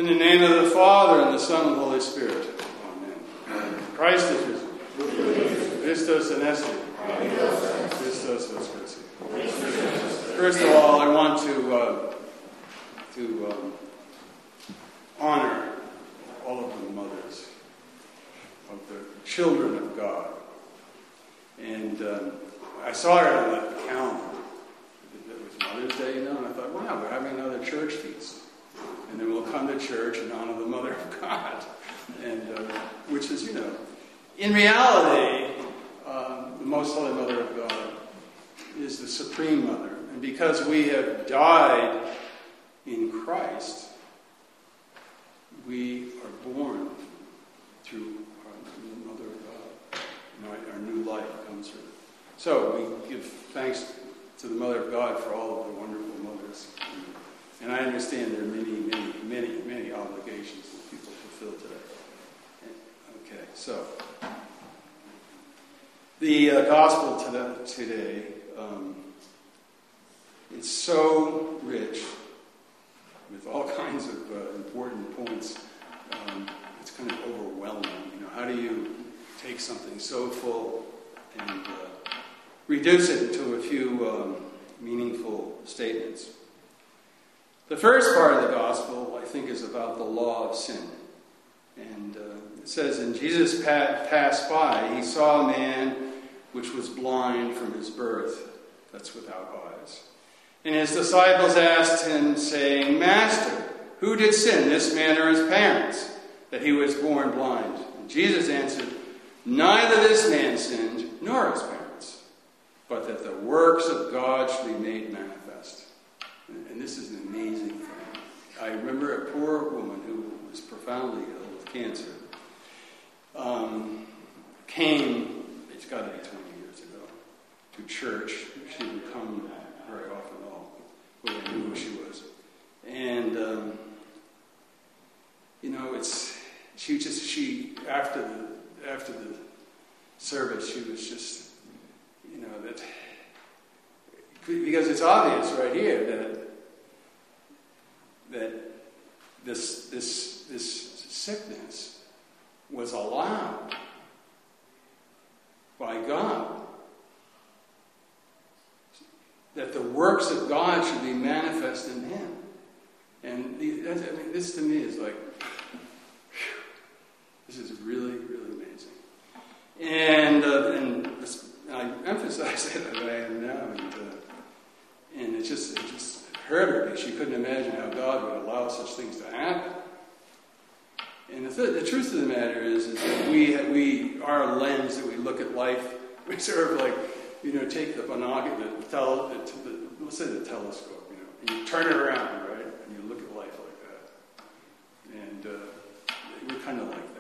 In the name of the Father, and the Son, and the Holy Spirit. Amen. Christ is risen. Christos anesti. Christos voskresis. First of all, I want to honor all of the mothers of the children of God. And I saw it on the calendar. It was Mother's Day, and I thought, wow, we're having another church feast. And then we'll come to church and honor the Mother of God. And which is, in reality, the Most Holy Mother of God is the Supreme Mother. And because we have died in Christ, we are born through the Mother of God. And our new life comes through. So we give thanks to the Mother of God for all of the wonderful mothers. And I understand there are many obligations that people fulfill today. Okay, so the gospel today is so rich with all kinds of important points. It's kind of overwhelming. How do you take something so full and reduce it into a few meaningful statements? The first part of the gospel, I think, is about the law of sin. And it says, and Jesus passed by, he saw a man which was blind from his birth. That's without eyes. And his disciples asked him, saying, Master, who did sin, this man or his parents, that he was born blind? And Jesus answered, neither this man sinned, nor his parents, but that the works of God should be made manifest. And this is an amazing thing. I remember a poor woman who was profoundly ill with cancer. Came, it's got to be 20 years ago, to church. She didn't come very often at all, but I knew who she was. And, after the service, she was just, that, because it's obvious right here that this sickness was allowed by God, that the works of God should be manifest in him. And this to me is like, this is really, really amazing. And I emphasize it as I am now, and it just hurt her because she couldn't imagine how God would allow such things to happen. And the truth of the matter is that our lens that we look at life, we sort of like, take the binocular, let's say the telescope, and you turn it around, right, and you look at life like that. And we're kind of like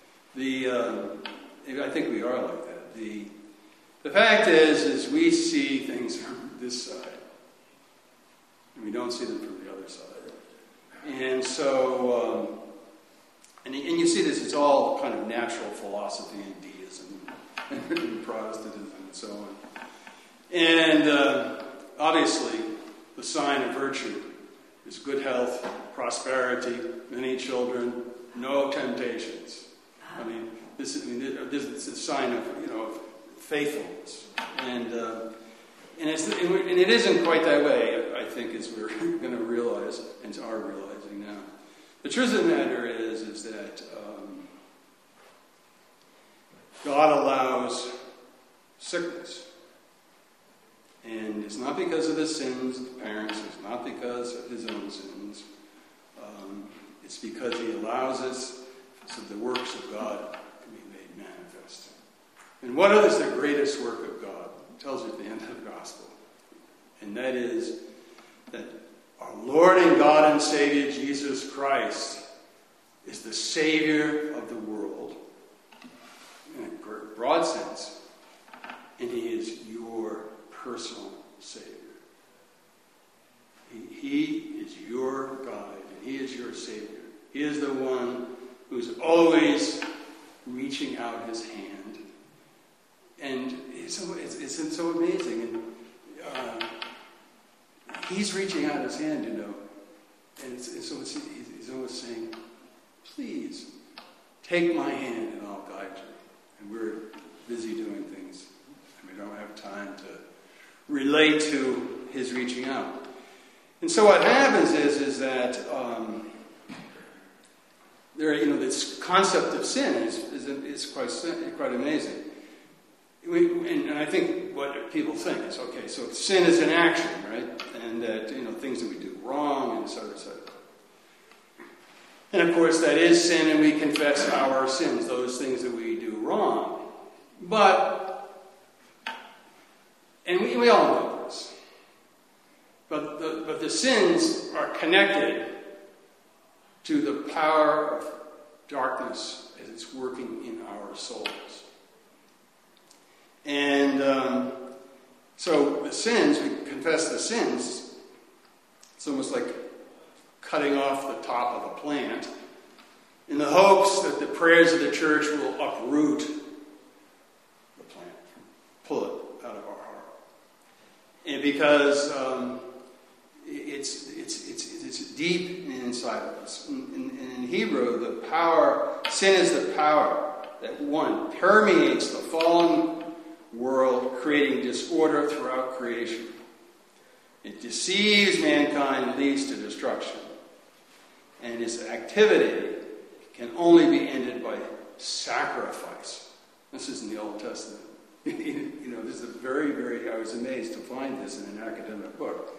that. I think we are like that. The fact is we see things from this side, and we don't see them from the other side. And so, and you see this, it's all kind of natural philosophy and deism and Protestantism and so on. And obviously, the sign of virtue is good health, prosperity, many children, no temptations. This is a sign of faithfulness, and it isn't quite that way, I think, as we're going to realize and are realizing now. The truth of the matter is that God allows sickness, and it's not because of the sins of the parents. It's not because of his own sins. It's because he allows us so the works of God can be made manifest. And what is the greatest work of God? It tells you at the end of the gospel. And that is that our Lord and God and Savior Jesus Christ is the Savior of the world in a broad sense. And he is your personal Savior. He is your guide, and he is your Savior. He is the one who's always reaching out his hand. And it's so amazing. And he's reaching out his hand, And so he's always saying, please, take my hand and I'll guide you. And we're busy doing things, and we don't have time to relate to his reaching out. And so what happens is that this concept of sin is quite amazing. And I think what people think is, okay, so sin is an action, right? And that, things that we do wrong, and et cetera, et cetera. And of course, that is sin, and we confess our sins, those things that we do wrong. And we all know this. But the sins are connected to the power of darkness as it's working in our souls. And so the sins, we confess the sins, it's almost like cutting off the top of a plant in the hopes that the prayers of the church will uproot the plant, pull it out of our heart. And because it's deep inside of us. In Hebrew, sin is the power that, one, permeates the fallen world, creating disorder throughout creation. It deceives mankind and leads to destruction. And its activity can only be ended by sacrifice. This is in the Old Testament. This is a very, very, I was amazed to find this in an academic book.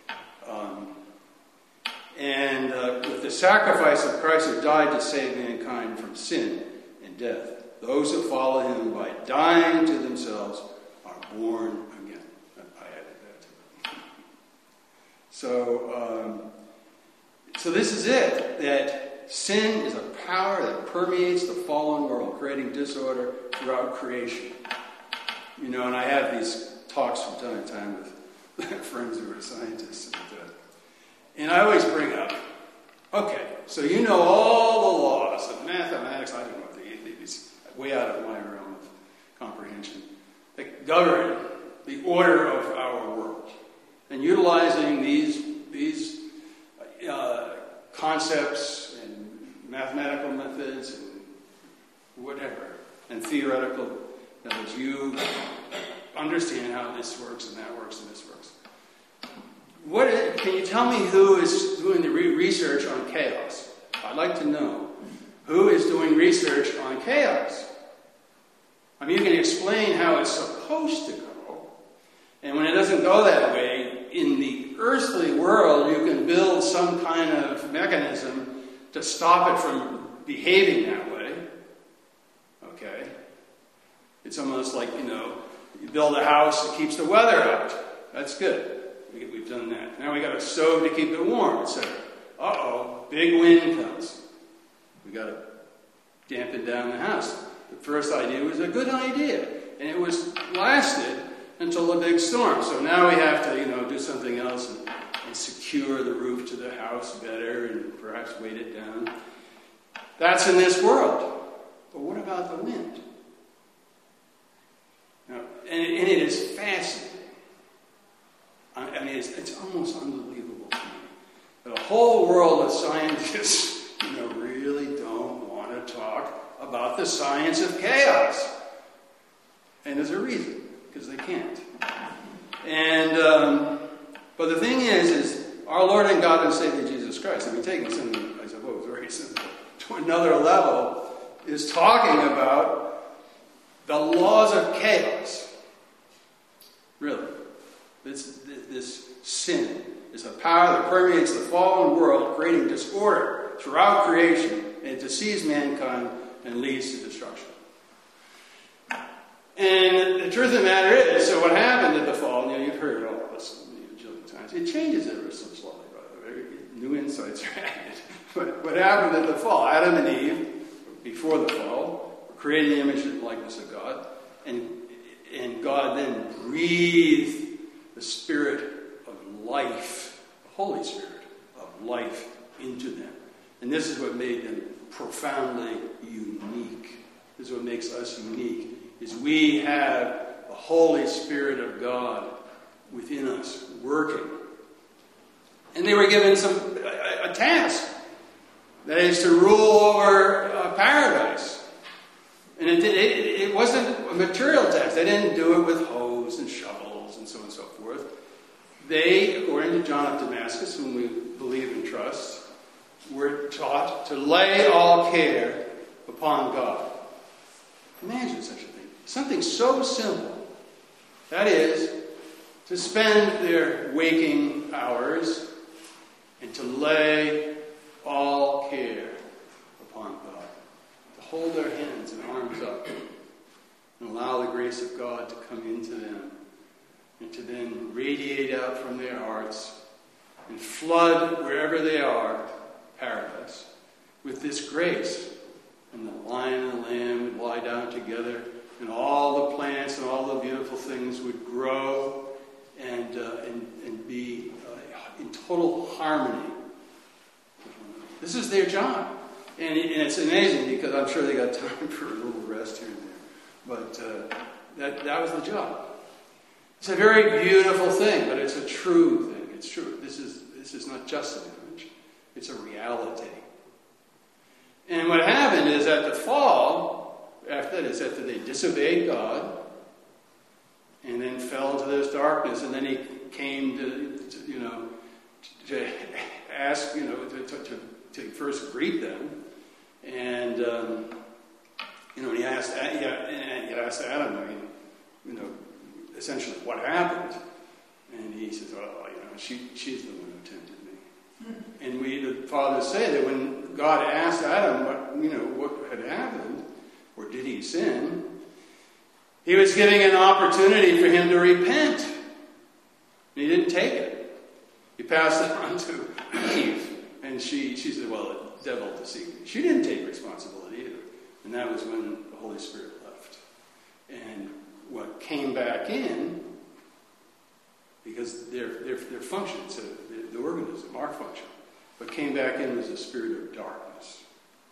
With the sacrifice of Christ who died to save mankind from sin and death, those who follow him by dying to themselves are born again. I added that to it. So this is it, that sin is a power that permeates the fallen world, creating disorder throughout creation. And I have these talks from time to time with friends who are scientists. And I always bring up, okay, so all the laws of mathematics, I don't know what these way out of my realm of comprehension, that govern the order of our world. And utilizing these concepts and mathematical methods and whatever, and theoretical methods, you understand how this works and that works and this works. Can you tell me who is doing the research on chaos? I'd like to know who is doing research on chaos. I mean, you can explain how it's supposed to go, and when it doesn't go that way, in the earthly world, you can build some kind of mechanism to stop it from behaving that way. Okay? It's almost like, you build a house that keeps the weather out. That's good. We've done that. Now we got a stove to keep it warm, etc. Big wind comes. We got to dampen down the house. The first idea was a good idea, and it lasted until the big storm. So now we have to, do something else and secure the roof to the house better, and perhaps weight it down. That's in this world. But what about the wind? Now, and it is fascinating. I mean, it's almost unbelievable to me that a whole world of scientists, really don't want to talk about the science of chaos. And there's a reason, because they can't. And, but the thing is our Lord and God and Savior Jesus Christ, taking something, I suppose, very simple, to another level, is talking about the laws of chaos. Really. This sin is a power that permeates the fallen world, creating disorder throughout creation, and it deceives mankind and leads to destruction. And the truth of the matter is, so what happened at the fall, you've heard all this a jillion times. It changes ever so slowly, by the way. New insights are added. But what happened at the fall? Adam and Eve, before the fall, were created in the image and likeness of God, and God then breathed the Spirit of life, the Holy Spirit of life into them. And this is what made them profoundly unique. This is what makes us unique, is we have the Holy Spirit of God within us, working. And they were given a a task. That is to rule over paradise. And it wasn't a material task. They didn't do it with hoes and shovels and so on and so forth. They, according to John of Damascus, whom we believe and trust, were taught to lay all care upon God. Imagine such a thing. Something so simple. That is, to spend their waking hours and to lay all care upon God. To hold their hands and arms up and allow the grace of God to come into them and to then radiate out from their hearts and flood wherever they are, paradise, with this grace. And the lion and the lamb would lie down together, and all the plants and all the beautiful things would grow and be in total harmony. This is their job. And it's amazing because I'm sure they got time for a little rest here and there. But that was the job. It's a very beautiful thing, but it's a true thing. It's true. This is not just an image. It's a reality. And what happened is at the fall, after they disobeyed God, and then fell into this darkness, and then he came to ask, to first greet them, and he asked Adam, essentially what happened, and he says, she's the one who tempted me. And the fathers say that when God asked Adam what had happened, or did he sin, he was giving an opportunity for him to repent. And he didn't take it. He passed it on to Eve. And she said, well, the devil deceived me. She didn't take responsibility either. And that was when the Holy Spirit left. And what came back in, because their function, so the organism, our function, what came back in was a spirit of darkness.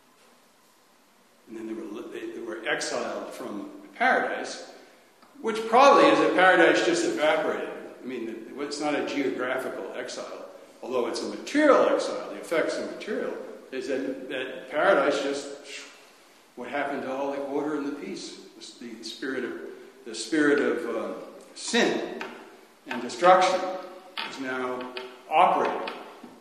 And then they were exiled from paradise, which probably is a paradise just evaporated. I mean, it's not a geographical exile, although it's a material exile. The effects of material is that paradise just, what happened to all the order and the peace? The spirit of sin and destruction is now operating.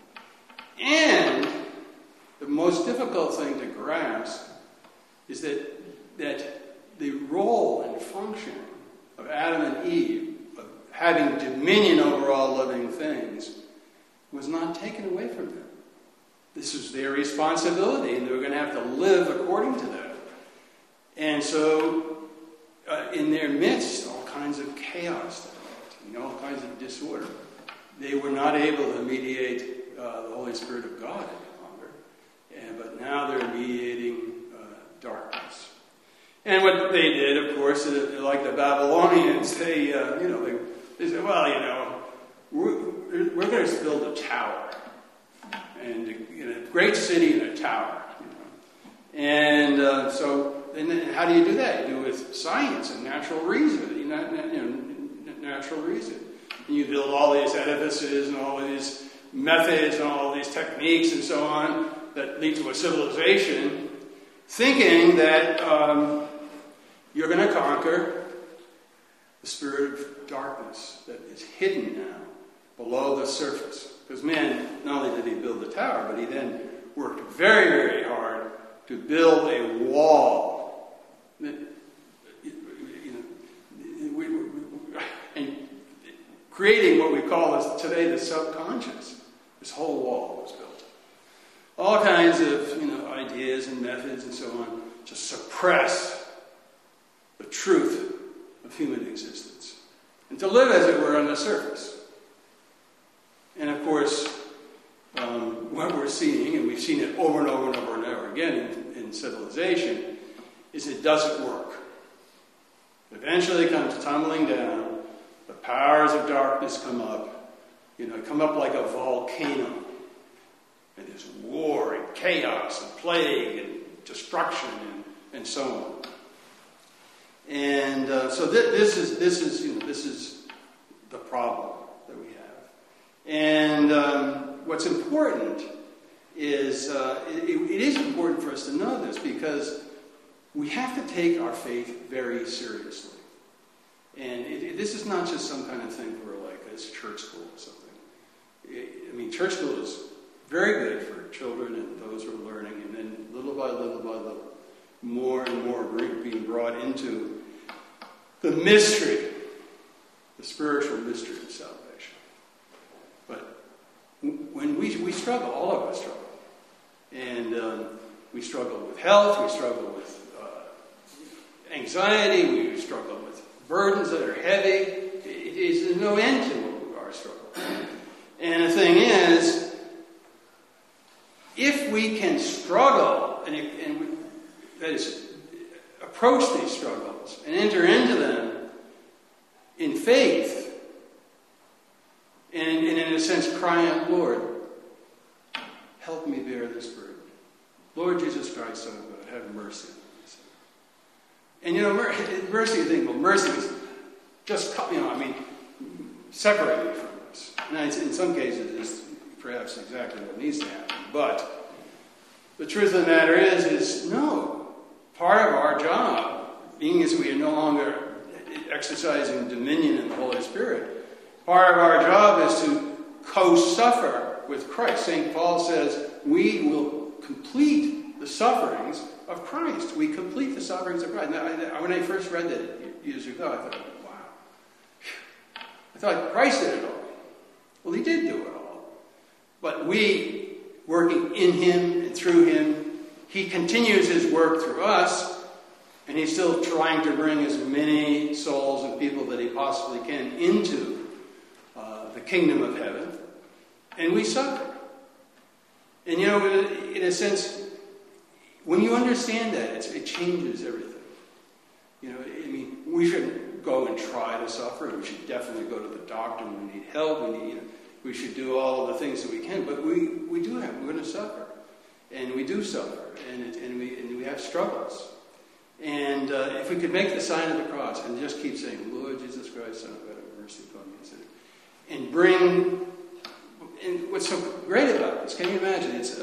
And the most difficult thing to grasp is that the role and function of Adam and Eve, of having dominion over all living things, was not taken away from them. This was their responsibility, and they were going to have to live according to that. And so, in their midst, all kinds of chaos developed, all kinds of disorder. They were not able to mediate the Holy Spirit of God any longer, but now they're mediating darkness. And what they did, of course, like the Babylonians, they said, well, we're going to build a tower, and a great city and a tower. And so, then how do you do that? You do it with science and natural reason. Natural reason. And you build all these edifices and all these methods and all these techniques and so on that lead to a civilization, thinking that you're going to conquer the spirit of darkness that is hidden now below the surface. Because man, not only did he build the tower, but he then worked very, very hard to build a wall. And creating what we call today the subconscious. This whole wall was built. All kinds of ideas and methods and so on to suppress the truth of human existence. And to live, as it were, on the surface. And of course, what we're seeing, and we've seen it over and over and over and over again in civilization, is it doesn't work. Eventually it comes tumbling down. The powers of darkness come up. Come up like a volcano. And there's war and chaos and plague and destruction and so on. And so this is the problem that we have. And what's important is it is important for us to know this, because we have to take our faith very seriously. And this is not just some kind of thing for like it's church school or something. Church school is very good for children and those who are learning, and then little by little, more and more being brought into the mystery, the spiritual mystery of salvation. But when we struggle, all of us struggle. And we struggle with health, we struggle with anxiety, we struggle with burdens that are heavy. There's no end to our struggle. And the thing is, if we can struggle, that is, approach these struggles and enter into them in faith, and in a sense cry out, Lord, help me bear this burden. Lord Jesus Christ, Son of God, have mercy on me. And mercy, you think, well, mercy is just, separated from us. And in some cases, it's perhaps exactly what needs to happen. But the truth of the matter is no. Part of our job, being as we are no longer exercising dominion in the Holy Spirit, part of our job is to co-suffer with Christ. St. Paul says we will complete the sufferings of Christ. We complete the sufferings of Christ. Now, when I first read that years ago, I thought, wow. I thought Christ did it all. Well, he did do it all. But we, working in him and through him, he continues his work through us, and he's still trying to bring as many souls and people that he possibly can into the kingdom of heaven. And we suffer. And in a sense, when you understand that, it changes everything. We shouldn't go and try to suffer. We should definitely go to the doctor when we need help. We should do all of the things that we can. But we're going to suffer. And we do suffer. And we have struggles. And if we could make the sign of the cross and just keep saying, Lord Jesus Christ, Son of God, have mercy upon me, and bring... And what's so great about this, can you imagine? It's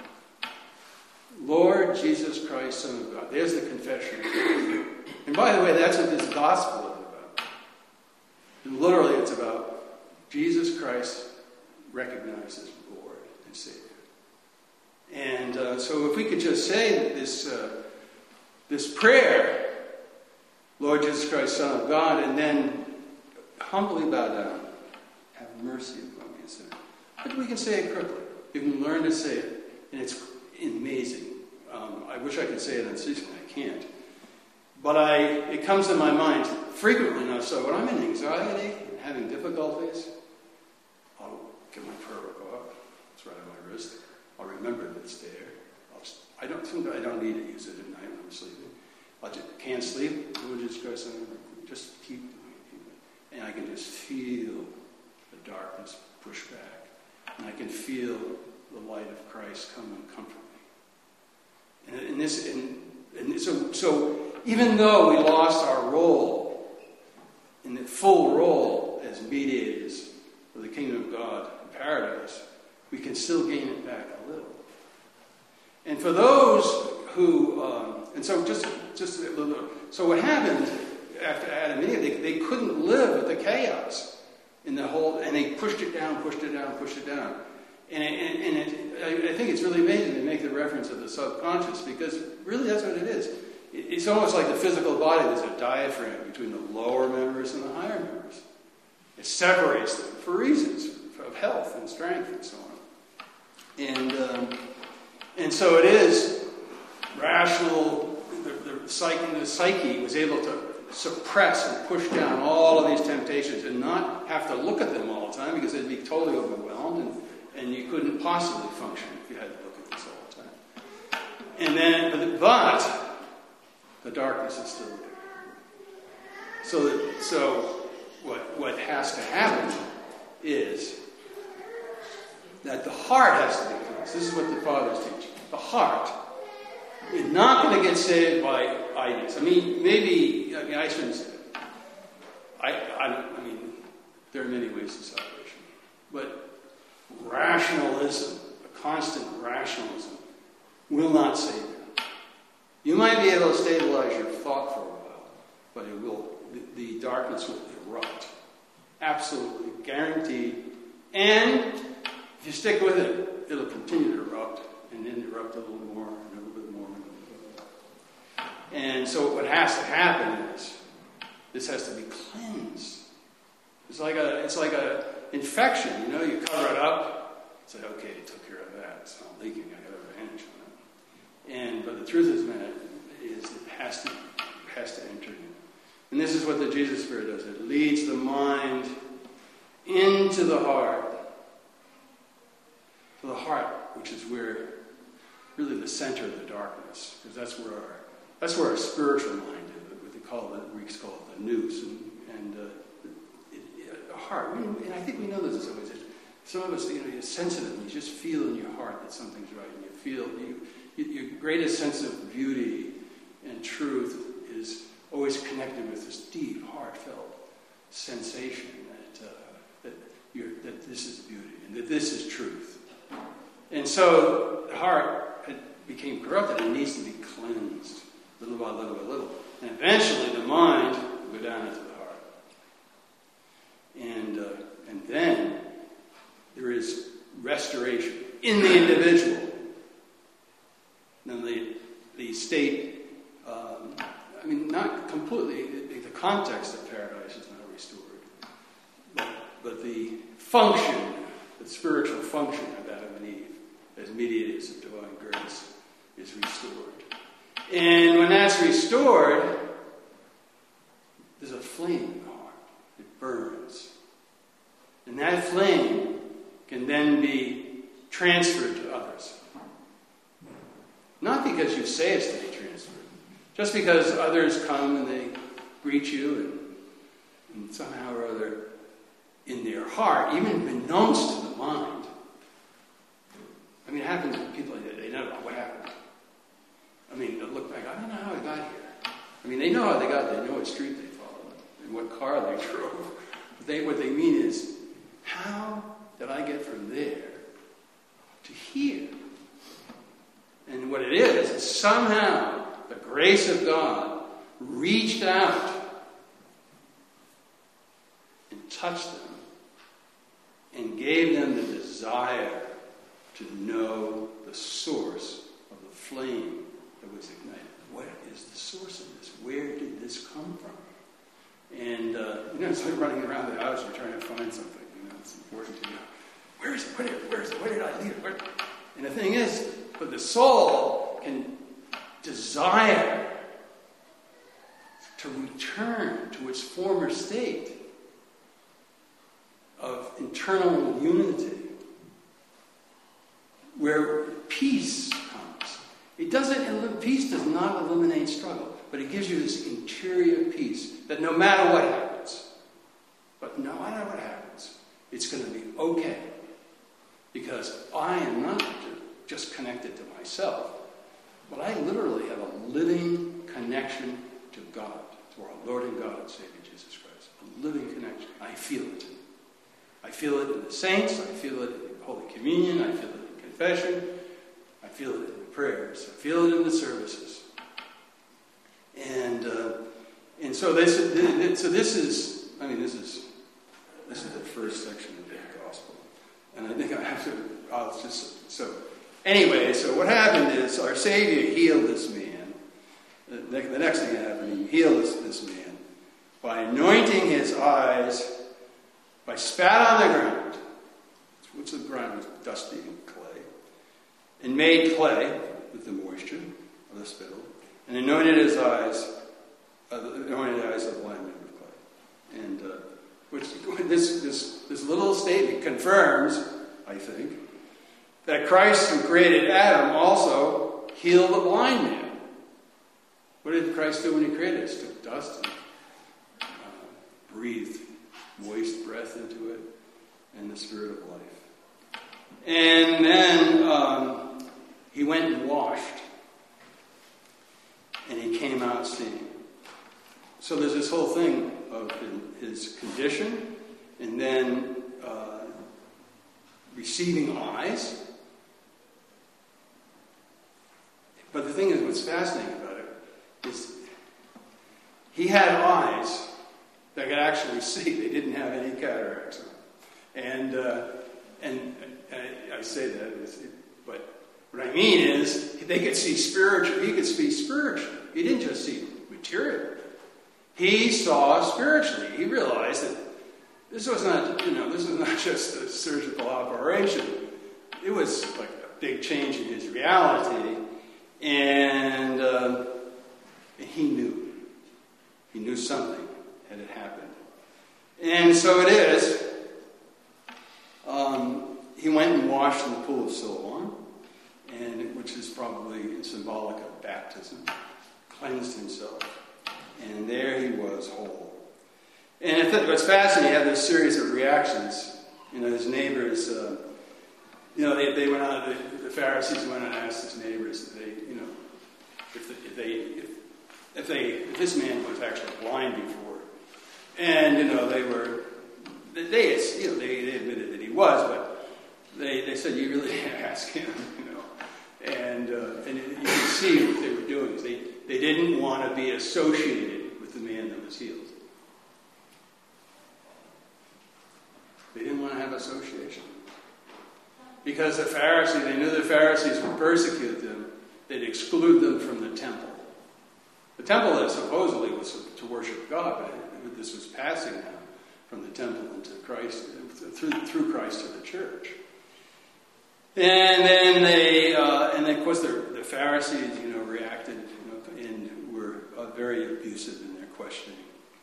Lord Jesus Christ, Son of God. There's the confession. And by the way, that's what this gospel is about. And literally, it's about Jesus Christ recognized as Lord and Savior. And so if we could just say this prayer, Lord Jesus Christ, Son of God, and then humbly bow down, have mercy upon me, a sinner. But we can say it quickly. You can learn to say it, and it's amazing. I wish I could say it unceasingly. I can't. But it comes to my mind frequently enough. So when I'm in anxiety and having difficulties, I'll get my prayer book up. It's right on my wrist. I'll remember that it's there. I don't need to use it at night when I'm sleeping. I just can't sleep. Just keep doing it. And I can just feel the darkness push back. And I can feel the light of Christ come and comfort me. So even though we lost our role, in the full role as mediators of the kingdom of God in paradise, we can still gain it back a little. And for those who, so what happened after Adam and Eve, they couldn't live with the chaos in the whole, and they pushed it down. And I think it's really amazing to make the reference of the subconscious, because really that's what it is. It's almost like the physical body. There's a diaphragm between the lower members and the higher members. It separates them for reasons of health and strength and so on. And so it is rational. The psyche was able to suppress and push down all of these temptations and not have to look at them all the time, because they'd be totally overwhelmed, and you couldn't possibly function if you had to look at this all the time. But the darkness is still there. So what has to happen is that the heart has to be cleansed. This is what the Father's teaching. The heart is not going to get saved by ideas. I shouldn't say that. There are many ways to salvation. But rationalism, a constant rationalism, rationalism will not save you. You might be able to stabilize your thought for a while, but it will. The darkness will erupt. Absolutely guaranteed. And if you stick with it, it'll continue to erupt, and then erupt a little more, and a little bit more, and a little bit more. And so what has to happen is this has to be cleansed. It's like a infection, you cover it up, say, okay, it took care of that, it's not leaking, I got a bandage on it. But the truth is, man, it has to enter you. And this is what the Jesus Spirit does. It leads the mind into the heart. To the heart, which is where really the center of the darkness, because that's where our spiritual mind is, what the Greeks call it the nous, and the heart. And I think we know this in some ways. Some of us, you're sensitive, and you just feel in your heart that something's right, and you feel your greatest sense of beauty and truth is always connected with this deep, heartfelt sensation that this is beauty and that this is truth. And so the heart became corrupted and needs to be cleansed little by little by little. And eventually the mind will go down into the heart. And then there is restoration in the individual. Then the state, not completely, the context of paradise is not restored. But the function, the spiritual function of Adam and Eve, as mediators of divine grace, is restored. And when that's restored, there's a flame in the heart. It burns. And that flame can then be transferred to others. Not because you say it's to be transferred. Just because others come and they greet you and somehow or other in their heart, even unbeknownst to the mind. It happens with people, they know what happened. They'll look back, I don't know how I got here. They know how they got there, they know what street they followed and what car they drove. But what they mean is, how did I get from there to here? And what it is somehow the grace of God reached out and touched them and gave them the desire to know the source of the flame that was ignited. What is the source of this? Where did this come from? And, it's like running around the house and trying to find something. It's important to know. Where is it? Where is it? Where did I leave it? And the thing is, but the soul can desire to return to its former state of internal unity, where peace comes. Peace does not eliminate struggle, but it gives you this interior peace that no matter what happens, it's going to be okay. Because I am not just connected to myself, but I literally have a living connection to God, to our Lord and God and Savior Jesus Christ. A living connection. I feel it. I feel it in the saints. I feel it in Holy Communion. I feel it in confession. I feel it in the prayers. I feel it in the services. And so this is the first section of the gospel. And I think so what happened is our Savior healed this man. The next thing that happened, he healed this man by anointing his eyes, by spat on the ground, which the ground was dusty and clay, and made clay with the moisture of the spittle, and anointed his eyes, of the blind man with clay. And which this little statement confirms, I think, that Christ, who created Adam, also healed the blind man. What did Christ do when he created us? He took dust and breathed moist breath into it and the Spirit of life. And then he went and washed. And he came out seeing. So there's this whole thing of his condition, and then receiving eyes, what's fascinating about it is he had eyes that could actually see. They didn't have any cataracts on. And I say that, but what I mean is they could see spiritually. He could see spiritually. He didn't just see materially. He saw spiritually. He realized that this was not, this was not just a surgical operation. It was like a big change in his reality, and he knew. He knew something had happened. And so it is. He went and washed in the pool of Siloam, which is probably symbolic of baptism, cleansed himself, and there he was whole. And what's fascinating, he had this series of reactions. His neighbors, they went out. The Pharisees went out and asked his neighbors if this man was actually blind before, and they admitted that he was, but they said, you really can't ask him, and you can see what they were doing. They didn't want to be associated with the man that was healed. They didn't want to have association. Because they knew the Pharisees would persecute them. They'd exclude them from the temple. The temple that supposedly was to worship God, but this was passing now from the temple into Christ, through Christ to the church. And then and of course the Pharisees, reacted, and were very abusive in their questioning.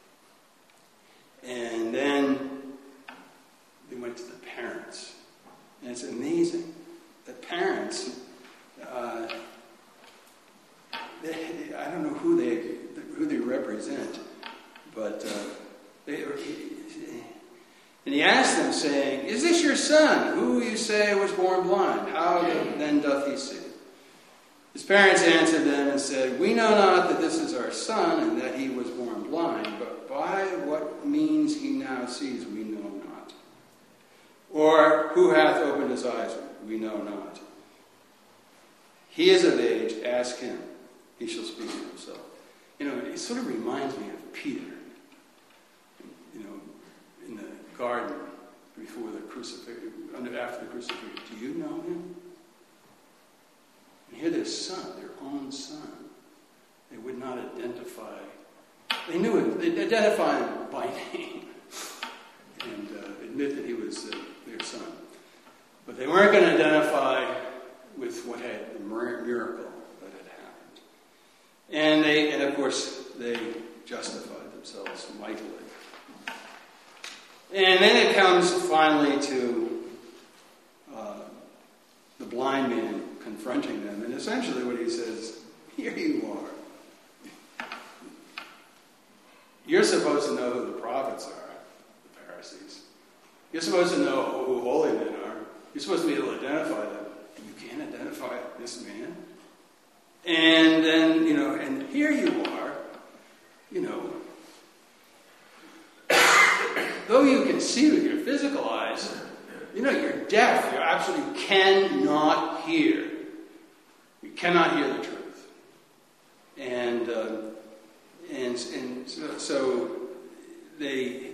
And then they went to the parents. And it's amazing. The parents, I don't know who they represent, but and he asked them, saying, "Is this your son, who you say was born blind? How then doth he see?" His parents answered them and said, "We know not that this is our son, and that he was born blind, but by what means he now sees we know not. Or who hath opened his eyes? We know not. He is of age, ask him. He shall speak for himself." It sort of reminds me of Peter, in the garden before the crucifixion, after the crucifixion. Do you know him? And here their son, their own son, they would not identify. They knew him. They'd identify him by name and admit that he was their son. But they weren't going to identify with what had the miracle that had happened. And of course, they justified themselves mightily. And then it comes finally to the blind man confronting them. And essentially what he says, here you are. You're supposed to know who the prophets are, the Pharisees. You're supposed to know who holy men are. You're supposed to be able to identify them. And you can't identify this man. And then, and here you are, though you can see with your physical eyes, you're deaf. You absolutely cannot hear. You cannot hear the truth. And so they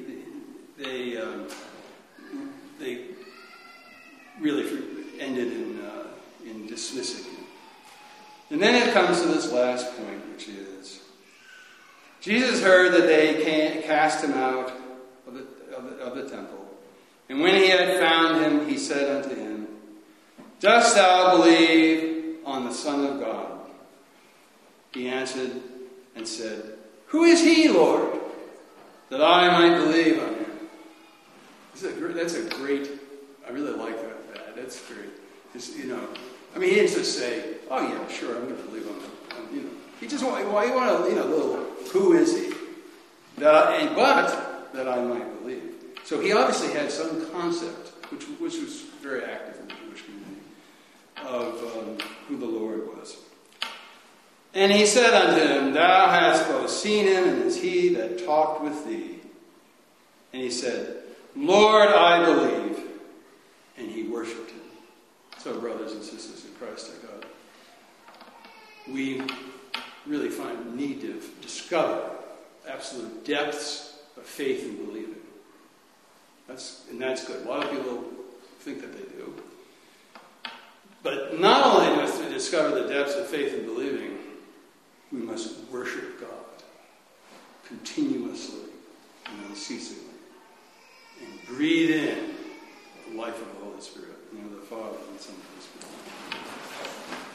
really ended in dismissing him. And then it comes to this last point, which is, Jesus heard that they cast him out of the temple. And when he had found him, he said unto him, Dost thou believe on the Son of God? He answered and said, Who is he, Lord, that I might believe on him? That's a great, I really like that. That's great. He didn't just say, oh yeah, sure, I'm going to believe on him. He just wanted a little, who is he? But that I might believe. So he obviously had some concept, which was very active in the Jewish community, of who the Lord was. And he said unto him, Thou hast both seen him, and is he that talked with thee. And he said, Lord, I believe. And he worshipped him. So, brothers and sisters in Christ, our God, we really need to discover absolute depths of faith and believing. That's good. A lot of people think that they do. But not only must we discover the depths of faith and believing, we must worship God continuously and unceasingly. And breathe in the life of the Holy Spirit, the Father and Son and the Spirit.